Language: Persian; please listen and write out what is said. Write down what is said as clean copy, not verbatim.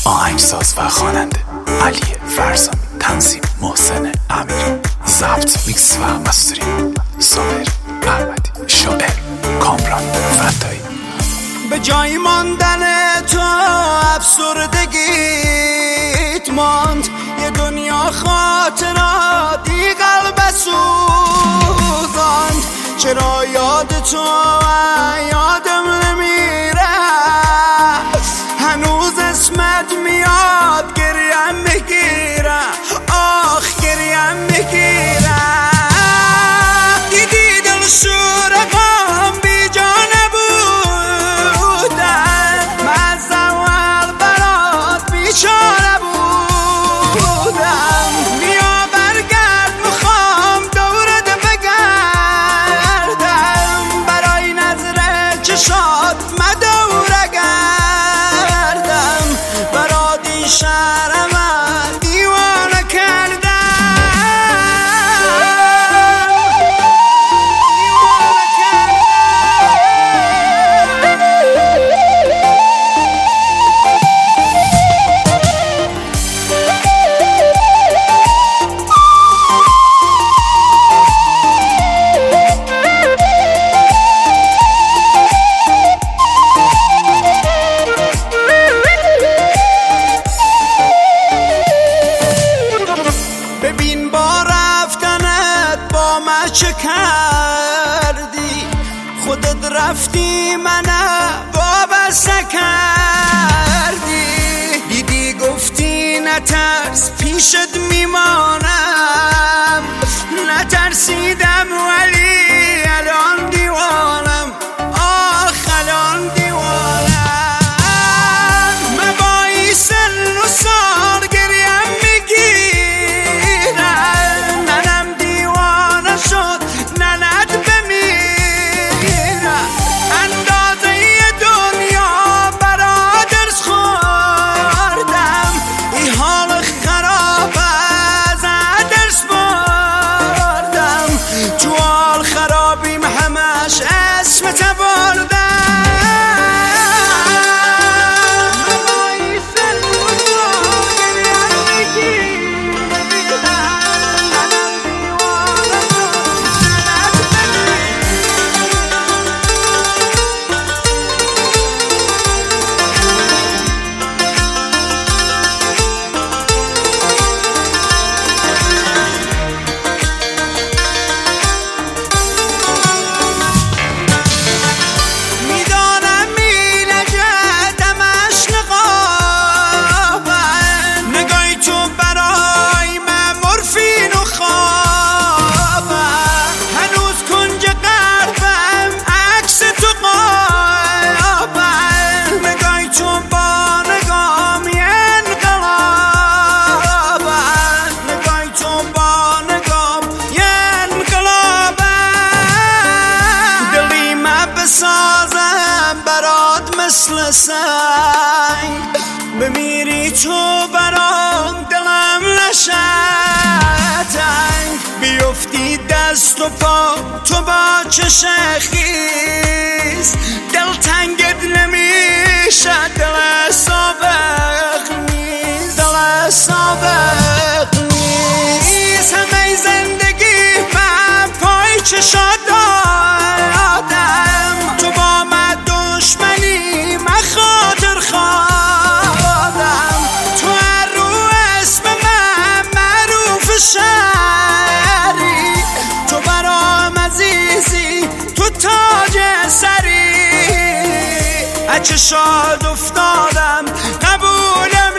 آهنگساز و خواننده علی فرزان، تنظیم محسن امیری، ضبط میکس و مسترینگ سامر احمدی، شاعر کامران فدایی. به جای ماندن تو افسردگیت ماند، یه دنیا خاطراتی قلب سوزاند. چرا یاد تو یادم نمیره، هنوز اسمت میاد، گریم میگیره، آخ گریم میگیره. دیدی دل شورقام بی جا نبودن، من از اول برات بیچاره بودم. بیا برگرد میخوام دورت بگردم، برای نظر چشات مدوره گردم. برات این شهرم دیوانه کردم. ببین با رفتنت با من چه کردی، خودت رفتی منم وابسته کردی. دیدی گفتی نترس پیشت میمانم، نترسیدم ولی الان دیوانم، آخ الان دیوانم. من با این سن و سال گریم میگیرم، ننم دیوانه شد ننت بمیرم. اندازه دنیا برادرس خوردم، این حال خراب از درس بردم. تو حال خرابیم همش اسمت بردم. سازم برات مثل سنگ، بمیری تو برام دلم نشتنگ. بیفتی دست و پا تو با چشم خیز، دل تنگت نمیشه، دل سابق نیست، دل سابق نیست. همه زندگی من پای چشات دادم، تو با من دشمنی من خاطر خواهدم. تو هر رو اسم من معروف شهری، تو برام عزیزی تو تاج سری. اچه شاد افتادم قبولم